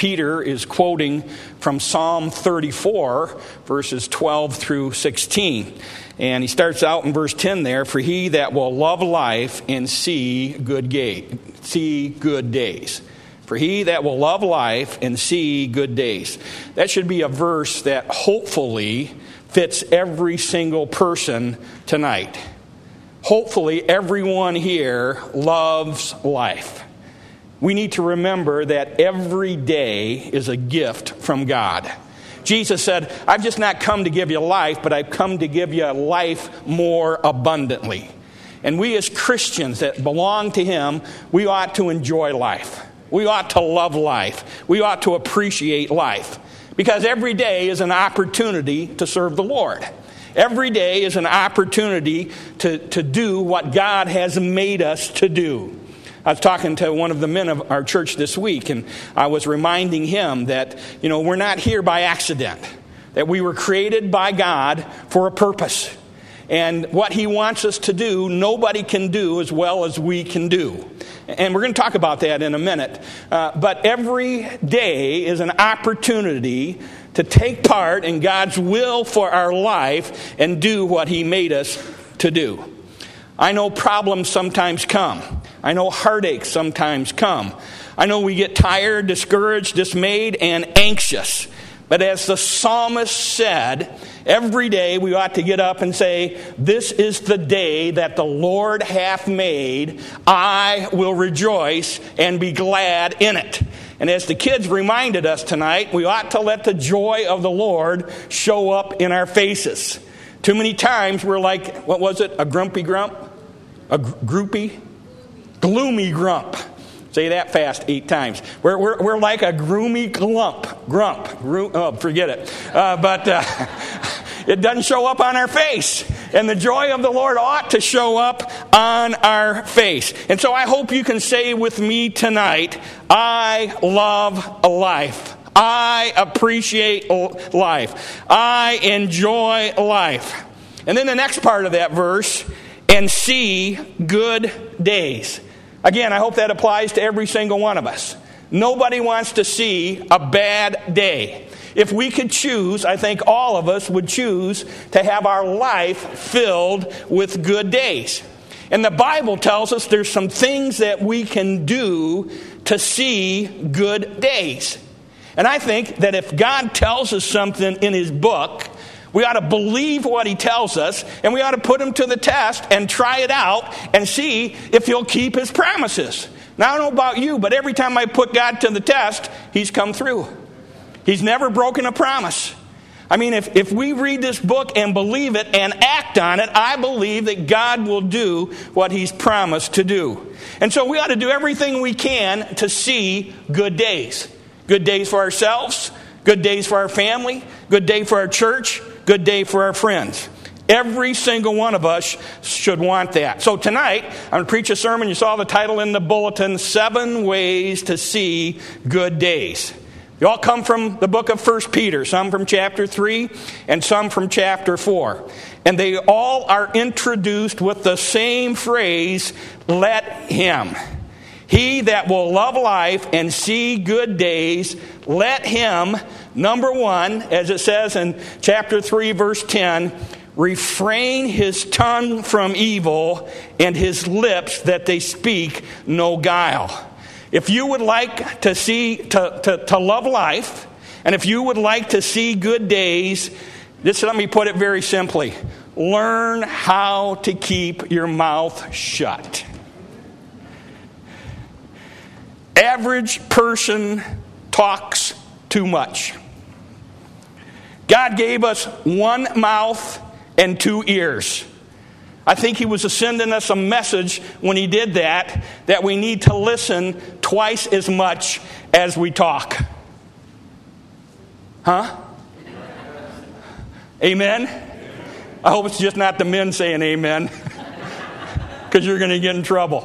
Peter is quoting from Psalm 34, verses 12 through 16. And he starts out in verse 10 there, "For he that will love life and see good days." For he that will love life and see good days. That should be a verse that hopefully fits every single person tonight. Hopefully everyone here loves life. We need to remember that every day is a gift from God. Jesus said, "I've just not come to give you life, but I've come to give you life more abundantly." And we as Christians that belong to Him, we ought to enjoy life. We ought to love life. We ought to appreciate life. Because every day is an opportunity to serve the Lord. Every day is an opportunity to do what God has made us to do. I was talking to one of the men of our church this week, and I was reminding him that, we're not here by accident. That we were created by God for a purpose. And what He wants us to do, nobody can do as well as we can do. And we're going to talk about that in a minute. But every day is an opportunity to take part in God's will for our life and do what He made us to do. I know problems sometimes come. I know heartaches sometimes come. I know we get tired, discouraged, dismayed, and anxious. But as the psalmist said, every day we ought to get up and say, "This is the day that the Lord hath made. I will rejoice and be glad in it." And as the kids reminded us tonight, we ought to let the joy of the Lord show up in our faces. Too many times we're like, what was it? A grumpy grump? A groupie? Gloomy grump. Say that fast 8 times. We're like a groomy grump. Forget it. But it doesn't show up on our face. And the joy of the Lord ought to show up on our face. And so I hope you can say with me tonight, I love life. I appreciate life. I enjoy life. And then the next part of that verse, and see good days. Again, I hope that applies to every single one of us. Nobody wants to see a bad day. If we could choose, I think all of us would choose to have our life filled with good days. And the Bible tells us there's some things that we can do to see good days. And I think that if God tells us something in His book, we ought to believe what He tells us, and we ought to put Him to the test and try it out and see if He'll keep His promises. Now, I don't know about you, but every time I put God to the test, He's come through. He's never broken a promise. I mean, if we read this book and believe it and act on it, I believe that God will do what He's promised to do. And so we ought to do everything we can to see good days. Good days for ourselves, good days for our family, good day for our church, good day for our friends. Every single one of us should want that. So tonight, I'm going to preach a sermon. You saw the title in the bulletin, 7 Ways to See Good Days. They all come from the book of 1 Peter, some from chapter 3 and some from chapter 4. And they all are introduced with the same phrase, let him. He that will love life and see good days, let him, number 1, as it says in chapter 3, verse 10, refrain his tongue from evil and his lips that they speak no guile. If you would like to to love life, and if you would like to see good days, let me put it very simply. Learn how to keep your mouth shut. Average person talks too much. God gave us 1 mouth and 2 ears. I think He was sending us a message when He did that we need to listen twice as much as we talk. Huh? Amen? I hope it's just not the men saying amen, because you're going to get in trouble.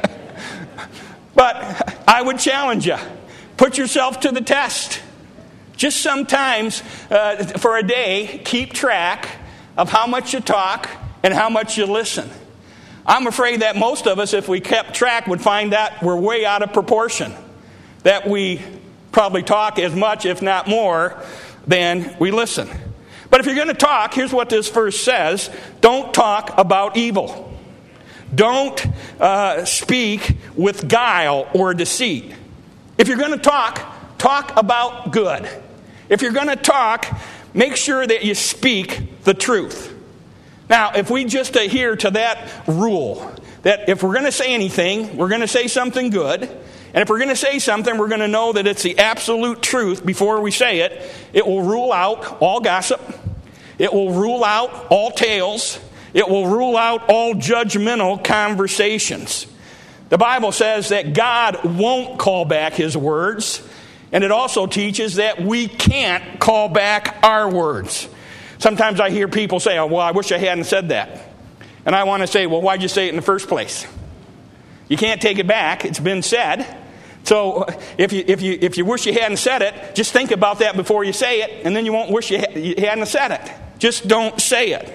But I would challenge you. Put yourself to the test. Just sometimes, for a day, keep track of how much you talk and how much you listen. I'm afraid that most of us, if we kept track, would find that we're way out of proportion. That we probably talk as much, if not more, than we listen. But if you're going to talk, here's what this verse says. Don't talk about evil. Don't speak with guile or deceit. If you're going to talk about good. If you're going to talk, make sure that you speak the truth. Now, if we just adhere to that rule, that if we're going to say anything, we're going to say something good. And if we're going to say something, we're going to know that it's the absolute truth before we say it. It will rule out all gossip. It will rule out all tales. It will rule out all judgmental conversations. The Bible says that God won't call back His words. And it also teaches that we can't call back our words. Sometimes I hear people say, oh, well, I wish I hadn't said that. And I want to say, well, why'd you say it in the first place? You can't take it back. It's been said. So if you wish you hadn't said it, just think about that before you say it, and then you won't wish you hadn't said it. Just don't say it.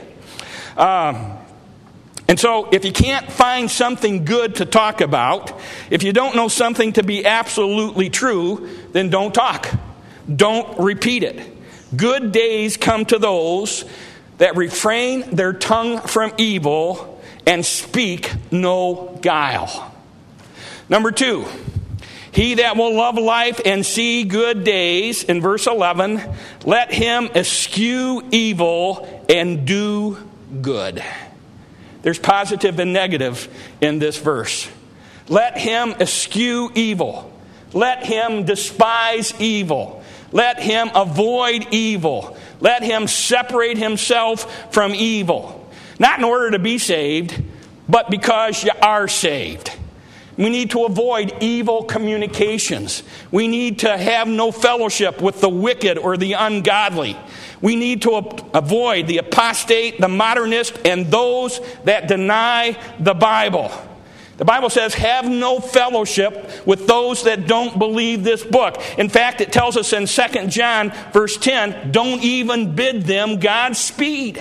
And so if you can't find something good to talk about, if you don't know something to be absolutely true, then don't talk. Don't repeat it. Good days come to those that refrain their tongue from evil and speak no guile. Number 2, he that will love life and see good days, in verse 11, let him eschew evil and do good. There's positive and negative in this verse. Let him eschew evil. Let him despise evil. Let him avoid evil. Let him separate himself from evil. Not in order to be saved, but because you are saved. We need to avoid evil communications. We need to have no fellowship with the wicked or the ungodly. We need to avoid the apostate, the modernist, and those that deny the Bible. The Bible says, have no fellowship with those that don't believe this book. In fact, it tells us in 2 John verse 10, don't even bid them Godspeed.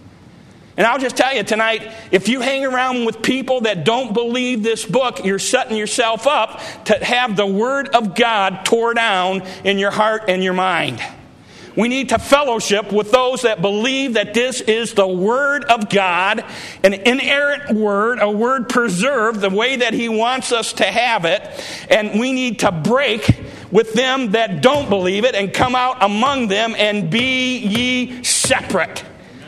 And I'll just tell you tonight, if you hang around with people that don't believe this book, you're setting yourself up to have the Word of God tore down in your heart and your mind. We need to fellowship with those that believe that this is the Word of God, an inerrant Word, a Word preserved the way that He wants us to have it. And we need to break with them that don't believe it and come out among them and be ye separate.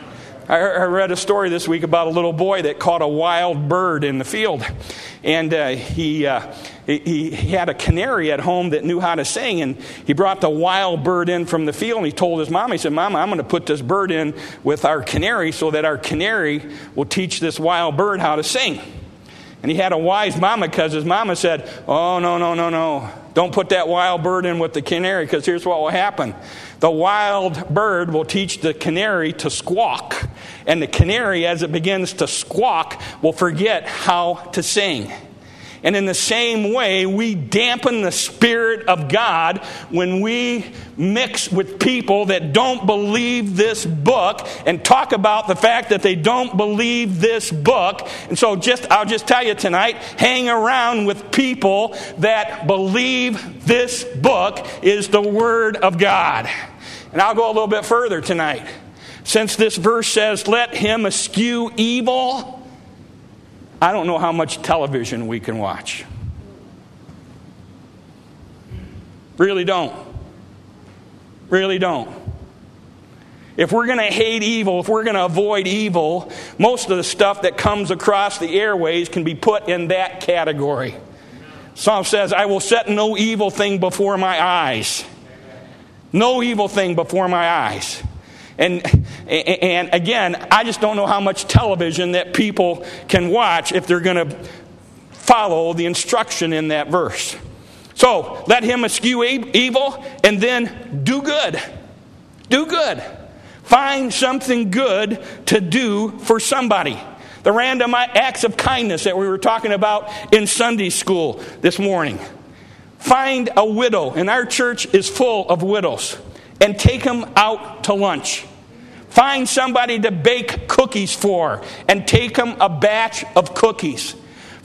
I read a story this week about a little boy that caught a wild bird in the field. And he had a canary at home that knew how to sing. And he brought the wild bird in from the field. And he told his mom, he said, Mama, I'm going to put this bird in with our canary so that our canary will teach this wild bird how to sing. And he had a wise mama because his mama said, oh, no. Don't put that wild bird in with the canary because here's what will happen. The wild bird will teach the canary to squawk. And the canary, as it begins to squawk, will forget how to sing. And in the same way, we dampen the Spirit of God when we mix with people that don't believe this book and talk about the fact that they don't believe this book. And so I'll just tell you tonight, hang around with people that believe this book is the Word of God. And I'll go a little bit further tonight. Since this verse says, let him eschew evil, I don't know how much television we can watch. Really don't. Really don't. If we're going to hate evil, if we're going to avoid evil, most of the stuff that comes across the airways can be put in that category. Psalm says, I will set no evil thing before my eyes. No evil thing before my eyes. And again, I just don't know how much television that people can watch if they're going to follow the instruction in that verse. So, let him eschew evil and then do good. Do good. Find something good to do for somebody. The random acts of kindness that we were talking about in Sunday school this morning. Find a widow, and our church is full of widows, and take them out to lunch. Find somebody to bake cookies for and take them a batch of cookies.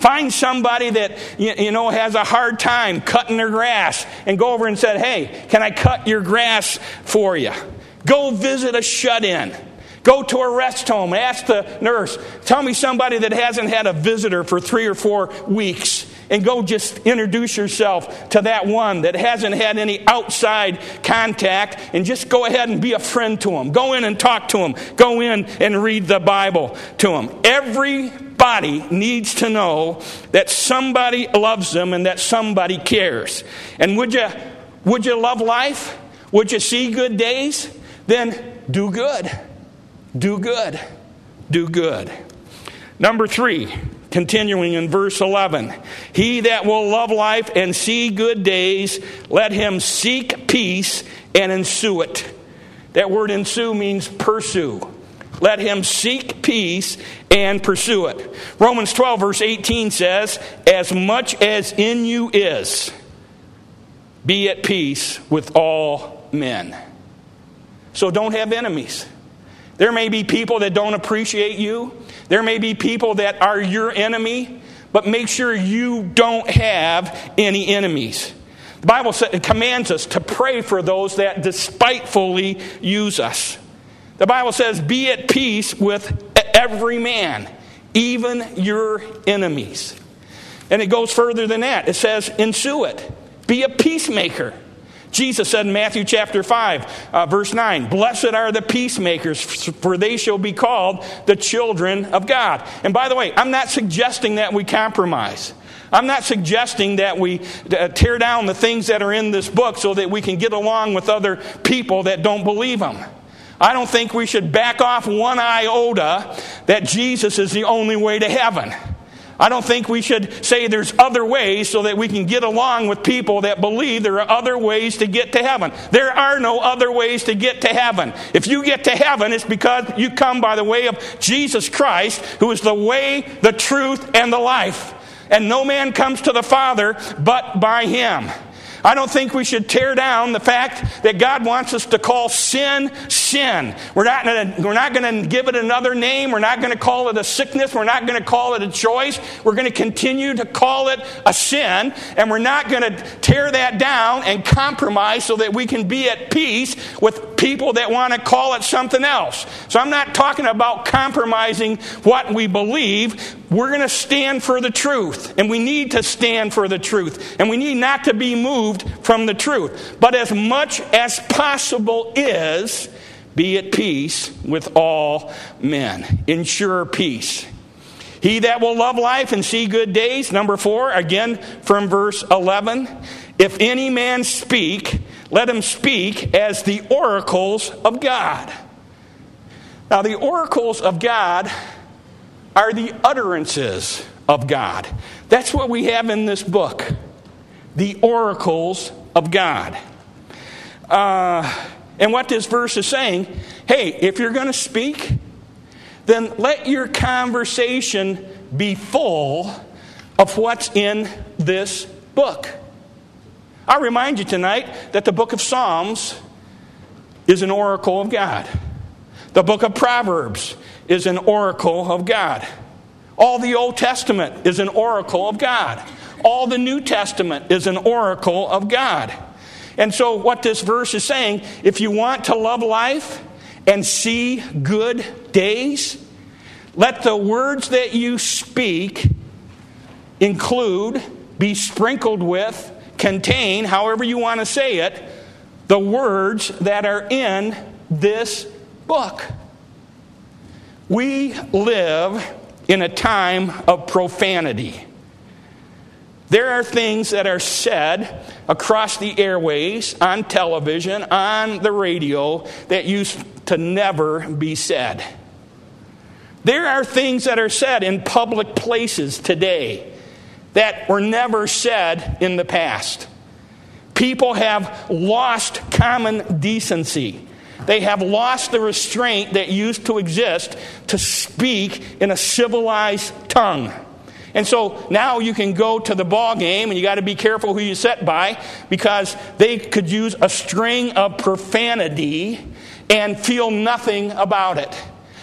Find somebody that has a hard time cutting their grass and go over and say, hey, can I cut your grass for you? Go visit a shut-in. Go to a rest home. Ask the nurse, tell me somebody that hasn't had a visitor for 3 or 4 weeks. And go just introduce yourself to that one that hasn't had any outside contact. And just go ahead and be a friend to them. Go in and talk to them. Go in and read the Bible to them. Everybody needs to know that somebody loves them and that somebody cares. And would you love life? Would you see good days? Then do good. Do good. Do good. Number 3, continuing in verse 11. He that will love life and see good days, let him seek peace and ensue it. That word ensue means pursue. Let him seek peace and pursue it. Romans 12 verse 18 says, as much as in you is, be at peace with all men. So don't have enemies. There may be people that don't appreciate you. There may be people that are your enemy. But make sure you don't have any enemies. The Bible commands us to pray for those that despitefully use us. The Bible says, be at peace with every man, even your enemies. And it goes further than that. It says, ensue it. Be a peacemaker. Jesus said in Matthew chapter 5, verse 9, blessed are the peacemakers, for they shall be called the children of God. And by the way, I'm not suggesting that we compromise. I'm not suggesting that we tear down the things that are in this book so that we can get along with other people that don't believe them. I don't think we should back off one iota that Jesus is the only way to heaven. I don't think we should say there's other ways so that we can get along with people that believe there are other ways to get to heaven. There are no other ways to get to heaven. If you get to heaven, it's because you come by the way of Jesus Christ, who is the way, the truth, and the life. And no man comes to the Father but by him. I don't think we should tear down the fact that God wants us to call sin, sin. We're not going to give it another name. We're not going to call it a sickness. We're not going to call it a choice. We're going to continue to call it a sin. And we're not going to tear that down and compromise so that we can be at peace with people that want to call it something else. So I'm not talking about compromising what we believe. We're going to stand for the truth. And we need to stand for the truth. And we need not to be moved from the truth. But as much as possible is, be at peace with all men. Ensure peace. He that will love life and see good days. Number 4, again from verse 11. If any man speak, let him speak as the oracles of God. Now the oracles of God are the utterances of God. That's what we have in this book. The oracles of God. And what this verse is saying, hey, if you're going to speak, then let your conversation be full of what's in this book. I'll remind you tonight that the book of Psalms is an oracle of God. The book of Proverbs is an oracle of God. All the Old Testament is an oracle of God. All the New Testament is an oracle of God. And so what this verse is saying, if you want to love life and see good days, let the words that you speak include, be sprinkled with, contain, however you want to say it, the words that are in this book. We live in a time of profanity. There are things that are said across the airways, on television, on the radio, that used to never be said. There are things that are said in public places today that were never said in the past. People have lost common decency. They have lost the restraint that used to exist to speak in a civilized tongue. And so now you can go to the ball game, and you got to be careful who you sit by, because they could use a string of profanity and feel nothing about it.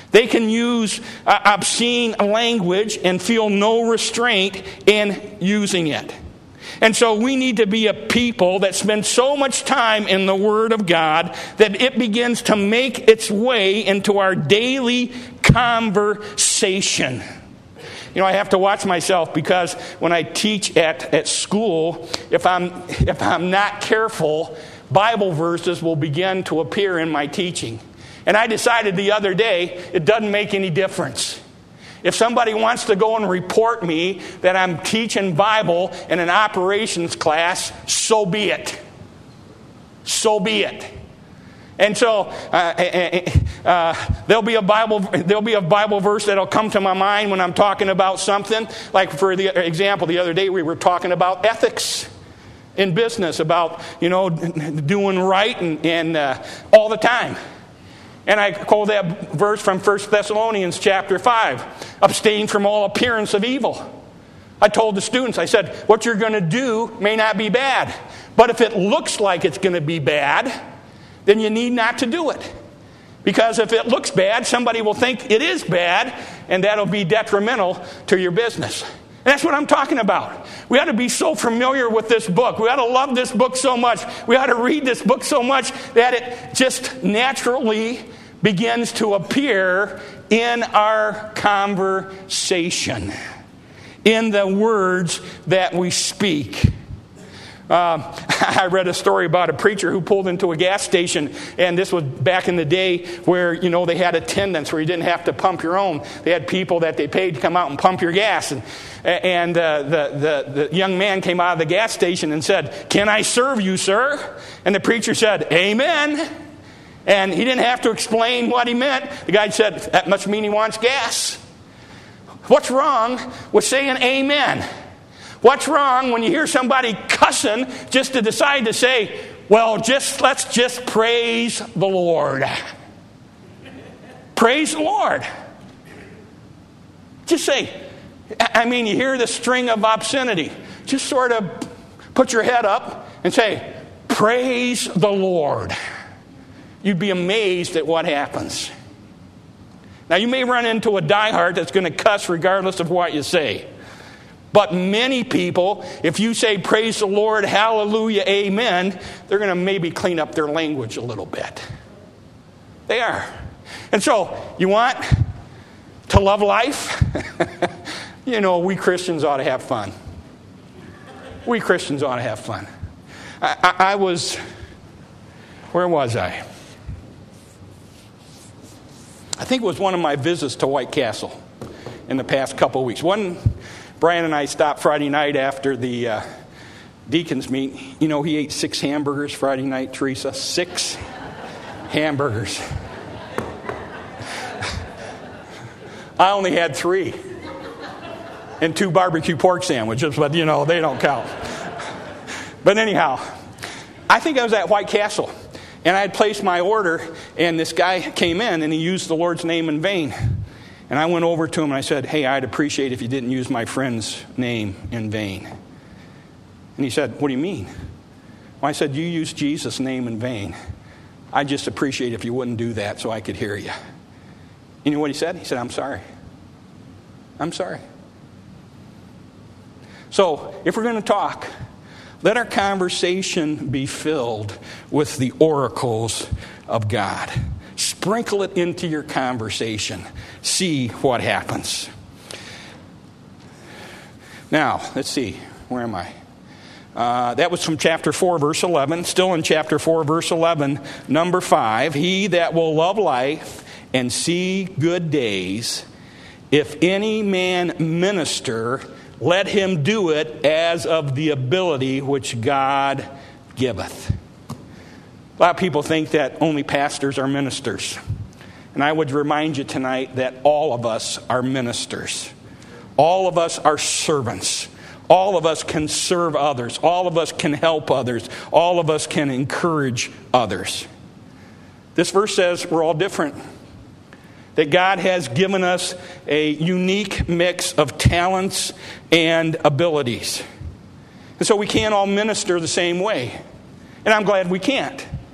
They can use obscene language and feel no restraint in using it. And so we need to be a people that spend so much time in the Word of God that it begins to make its way into our daily conversation. You know, I have to watch myself because when I teach at school, if I'm not careful, Bible verses will begin to appear in my teaching. And I decided the other day, it doesn't make any difference. If somebody wants to go and report me that I'm teaching Bible in an operations class, so be it. So be it. And so there'll be a Bible verse that'll come to my mind when I'm talking about something. Like for the example, the other day we were talking about ethics in business, about doing right and all the time. And I quote that verse from 1 Thessalonians chapter 5. Abstain from all appearance of evil. I told the students, I said, what you're going to do may not be bad. But if it looks like it's going to be bad, then you need not to do it. Because if it looks bad, somebody will think it is bad, and that'll be detrimental to your business. And that's what I'm talking about. We ought to be so familiar with this book. We ought to love this book so much. We ought to read this book so much that it just naturally begins to appear in our conversation, in the words that we speak. I read a story about a preacher who pulled into a gas station, and this was back in the day where, they had attendants where you didn't have to pump your own. They had people that they paid to come out and pump your gas. And the young man came out of the gas station and said, "Can I serve you, sir?" And the preacher said, "Amen." And he didn't have to explain what he meant. The guy said, "That must mean he wants gas." What's wrong with saying amen? What's wrong when you hear somebody cussing just to decide to say, well, let's just praise the Lord. Praise the Lord. Just say, you hear the string of obscenity. Just sort of put your head up and say, praise the Lord. You'd be amazed at what happens. Now, you may run into a diehard that's going to cuss regardless of what you say. But many people, if you say, praise the Lord, hallelujah, amen, they're going to maybe clean up their language a little bit. They are. And so, you want to love life? We Christians ought to have fun. We Christians ought to have fun. Where was I? I think it was one of my visits to White Castle in the past couple of weeks. Brian and I stopped Friday night after the deacons meet. He ate 6 hamburgers Friday night, Teresa. 6 hamburgers. I only had 3. And 2 barbecue pork sandwiches, but they don't count. But anyhow, I think I was at White Castle. And I had placed my order, and this guy came in, and he used the Lord's name in vain. And I went over to him and I said, "Hey, I'd appreciate if you didn't use my friend's name in vain." And he said, "What do you mean?" Well, I said, "You used Jesus' name in vain. I'd just appreciate if you wouldn't do that so I could hear you." You know what he said? He said, "I'm sorry. I'm sorry." So, if we're going to talk, let our conversation be filled with the oracles of God. Sprinkle it into your conversation. See what happens. Now, let's see. Where am I? That was from chapter 4, verse 11. Still in chapter 4, verse 11, number 5. He that will love life and see good days, if any man minister, let him do it as of the ability which God giveth. A lot of people think that only pastors are ministers. And I would remind you tonight that all of us are ministers. All of us are servants. All of us can serve others. All of us can help others. All of us can encourage others. This verse says we're all different. That God has given us a unique mix of talents and abilities. And so we can't all minister the same way. And I'm glad we can't.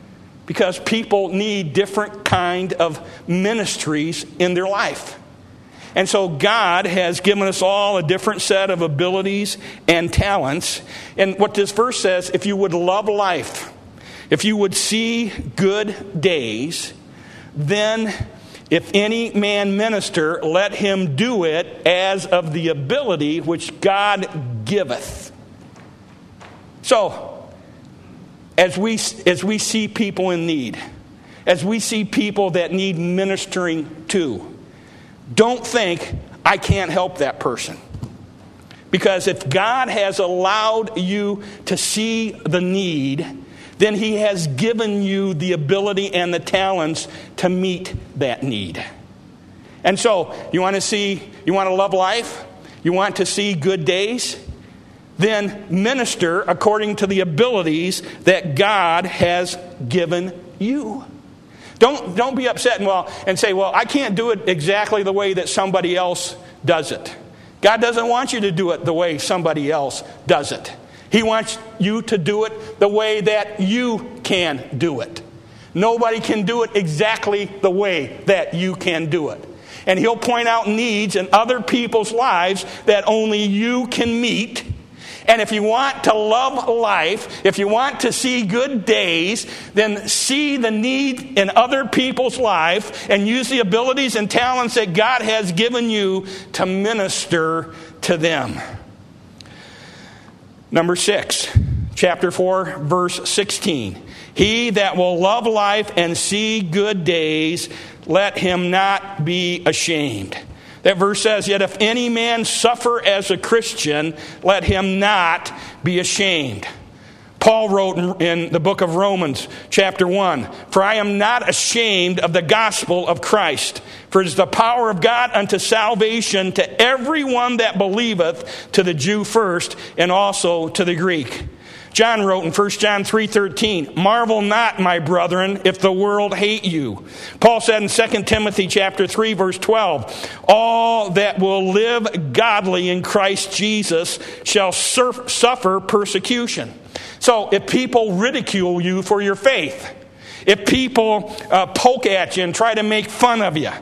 because people need different kind of ministries in their life. And so God has given us all a different set of abilities and talents. And what this verse says, if you would love life, if you would see good days, then if any man minister, let him do it as of the ability which God giveth. So, as we see people in need, as we see people that need ministering to, don't think, I can't help that person. Because if God has allowed you to see the need, then He has given you the ability and the talents to meet that need. And so, you want to love life? You want to see good days? Then minister according to the abilities that God has given you. Don't be upset and say, well, I can't do it exactly the way that somebody else does it. God doesn't want you to do it the way somebody else does it. He wants you to do it the way that you can do it. Nobody can do it exactly the way that you can do it. And He'll point out needs in other people's lives that only you can meet. And if you want to love life, if you want to see good days, then see the need in other people's life and use the abilities and talents that God has given you to minister to them. Number 6, chapter 4, verse 16. He that will love life and see good days, let him not be ashamed. That verse says, yet if any man suffer as a Christian, let him not be ashamed. Paul wrote in the book of Romans, chapter 1, for I am not ashamed of the gospel of Christ, for it is the power of God unto salvation to everyone that believeth, to the Jew first, and also to the Greek. John wrote in 1 John 3:13, marvel not, my brethren, if the world hate you. Paul said in 2 Timothy chapter 3, verse 12, all that will live godly in Christ Jesus shall suffer persecution. So if people ridicule you for your faith, if people poke at you and try to make fun of you,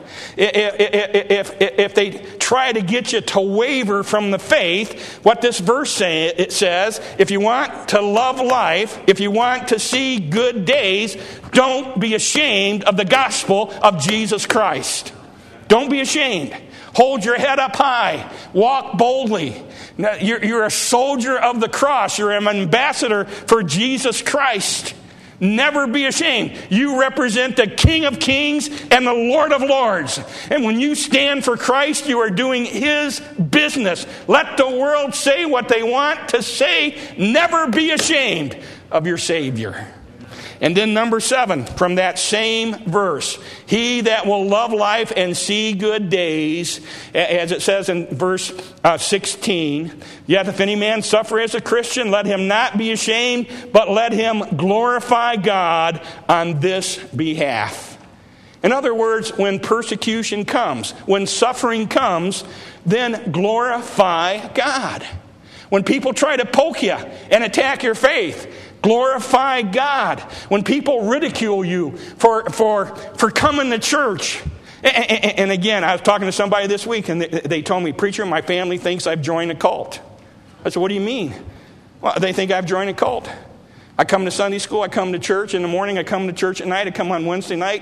if they try to get you to waver from the faith, what this verse says, if you want to love life, if you want to see good days, don't be ashamed of the gospel of Jesus Christ. Don't be ashamed. Hold your head up high. Walk boldly. Now, you're a soldier of the cross. You're an ambassador for Jesus Christ. Never be ashamed. You represent the King of Kings and the Lord of Lords. And when you stand for Christ, you are doing His business. Let the world say what they want to say. Never be ashamed of your Savior. And then number 7, from that same verse, he that will love life and see good days, as it says in verse 16, yet if any man suffer as a Christian, let him not be ashamed, but let him glorify God on this behalf. In other words, when persecution comes, when suffering comes, then glorify God. When people try to poke you and attack your faith, glorify God. When people ridicule you for coming to church. And again, I was talking to somebody this week and they told me, preacher, my family thinks I've joined a cult. I said, what do you mean? Well, they think I've joined a cult. I come to Sunday school, I come to church in the morning, I come to church at night, I come on Wednesday night,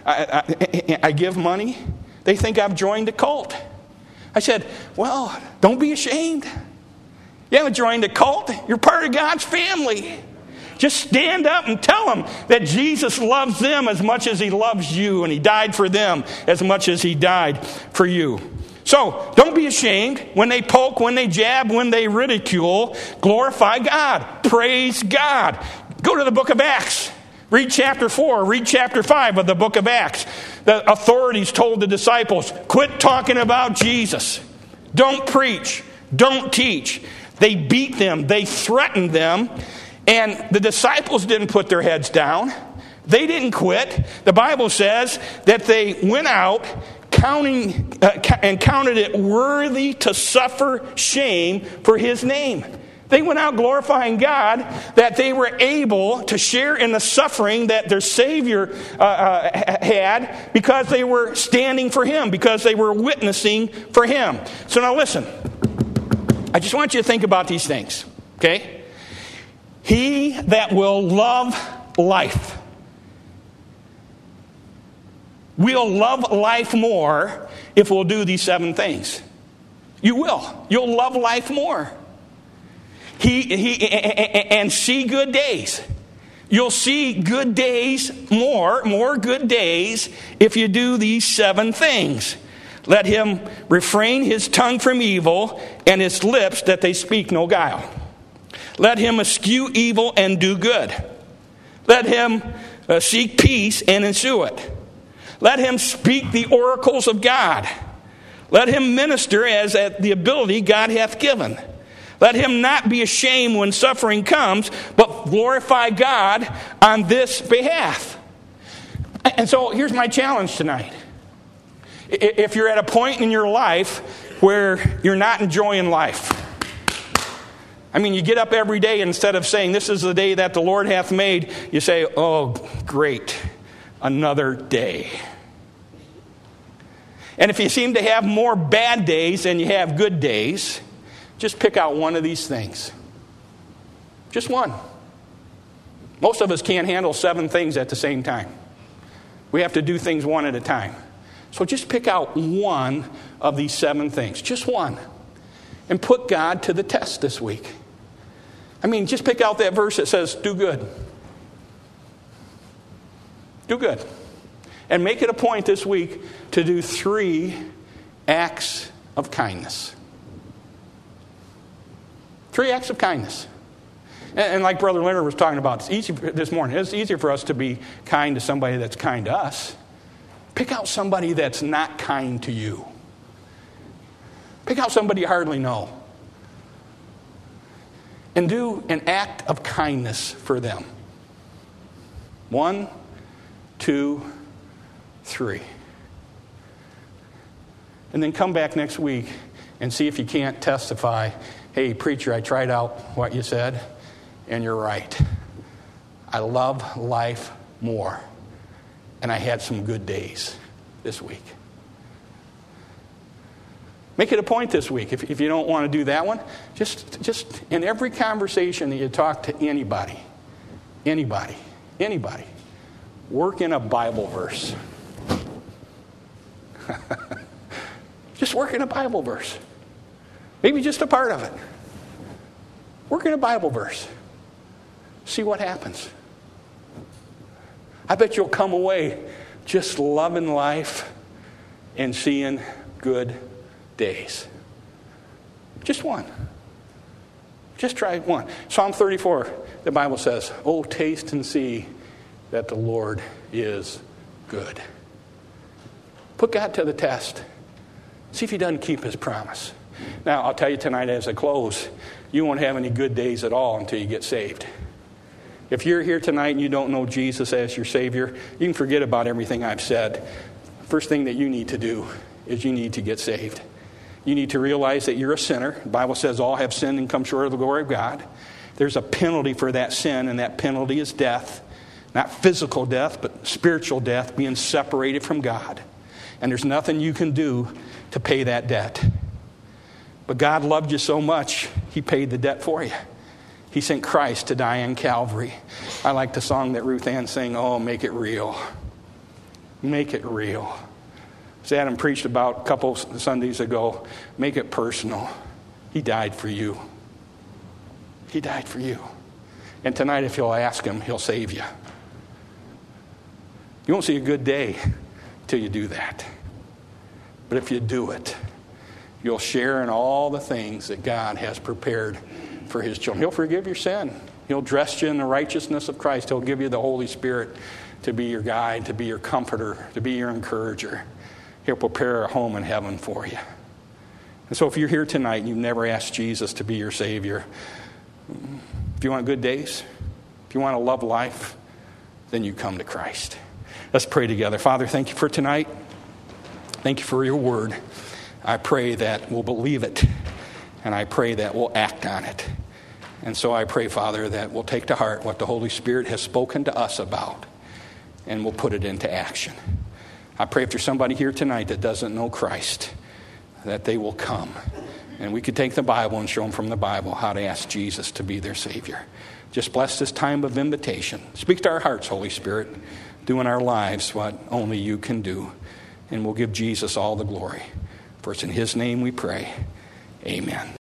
I give money. They think I've joined a cult. I said, well, don't be ashamed. You haven't joined a cult. You're part of God's family. Just stand up and tell them that Jesus loves them as much as He loves you, and He died for them as much as He died for you. So, don't be ashamed when they poke, when they jab, when they ridicule. Glorify God. Praise God. Go to the book of Acts. Read chapter 4, read chapter 5 of the book of Acts. The authorities told the disciples, quit talking about Jesus. Don't preach. Don't teach. They beat them. They threatened them. And the disciples didn't put their heads down. They didn't quit. The Bible says that they went out and counted it worthy to suffer shame for His name. They went out glorifying God, that they were able to share in the suffering that their Savior had, because they were standing for Him, because they were witnessing for Him. So now listen, I just want you to think about these things, okay? He that will love life will love life more if we'll do these 7 things. You will. You'll love life more. And see good days. You'll see good days more good days if you do these 7 things. Let him refrain his tongue from evil and his lips that they speak no guile. Let him eschew evil and do good. Let him seek peace and ensue it. Let him speak the oracles of God. Let him minister as at the ability God hath given. Let him not be ashamed when suffering comes, but glorify God on this behalf. And so here's my challenge tonight. If you're at a point in your life where you're not enjoying life, I mean, you get up every day, and instead of saying, this is the day that the Lord hath made, you say, oh, great, another day. And if you seem to have more bad days than you have good days, just pick out one of these things. Just one. Most of us can't handle 7 things at the same time. We have to do things one at a time. So just pick out one of these 7 things. Just one. And put God to the test this week. I mean, just pick out that verse that says, do good. Do good. And make it a point this week to do 3 acts of kindness. 3 acts of kindness. And like Brother Leonard was talking about, it's easy this morning. It's easier for us to be kind to somebody that's kind to us. Pick out somebody that's not kind to you. Pick out somebody you hardly know. And do an act of kindness for them. 1, 2, 3. And then come back next week and see if you can't testify, hey, preacher, I tried out what you said, and you're right. I love life more. And I had some good days this week. Make it a point this week. If you don't want to do that one, just in every conversation that you talk to anybody, work in a Bible verse. Just work in a Bible verse. Maybe just a part of it. Work in a Bible verse. See what happens. I bet you'll come away just loving life and seeing good days. Just one. Just try one. Psalm 34, the Bible says, oh, taste and see that the Lord is good. Put God to the test. See if he doesn't keep his promise. Now, I'll tell you tonight as I close, you won't have any good days at all until you get saved. If you're here tonight and you don't know Jesus as your Savior, you can forget about everything I've said. First thing that you need to do is you need to get saved. You need to realize that you're a sinner. The Bible says all have sinned and come short of the glory of God. There's a penalty for that sin, and that penalty is death. Not physical death, but spiritual death, being separated from God. And there's nothing you can do to pay that debt. But God loved you so much, he paid the debt for you. He sent Christ to die on Calvary. I like the song that Ruth Ann sang, oh, make it real. Make it real. As Adam preached about a couple Sundays ago, make it personal. He died for you. He died for you. And tonight, if you'll ask him, he'll save you. You won't see a good day till you do that. But if you do it, you'll share in all the things that God has prepared for his children. He'll forgive your sin. He'll dress you in the righteousness of Christ. He'll give you the Holy Spirit to be your guide, to be your comforter, to be your encourager. He'll prepare a home in heaven for you. And so if you're here tonight and you've never asked Jesus to be your Savior, if you want good days, if you want to love life, then you come to Christ. Let's pray together. Father, thank you for tonight. Thank you for your word. I pray that we'll believe it, and I pray that we'll act on it. And so I pray, Father, that we'll take to heart what the Holy Spirit has spoken to us about, and we'll put it into action. I pray if there's somebody here tonight that doesn't know Christ, that they will come. And we could take the Bible and show them from the Bible how to ask Jesus to be their Savior. Just bless this time of invitation. Speak to our hearts, Holy Spirit. Do in our lives what only you can do. And we'll give Jesus all the glory. For it's in his name we pray. Amen.